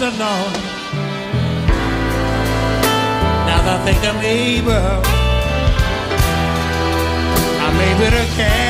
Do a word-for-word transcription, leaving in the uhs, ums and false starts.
alone. Now I think I'm able, I'm able to carry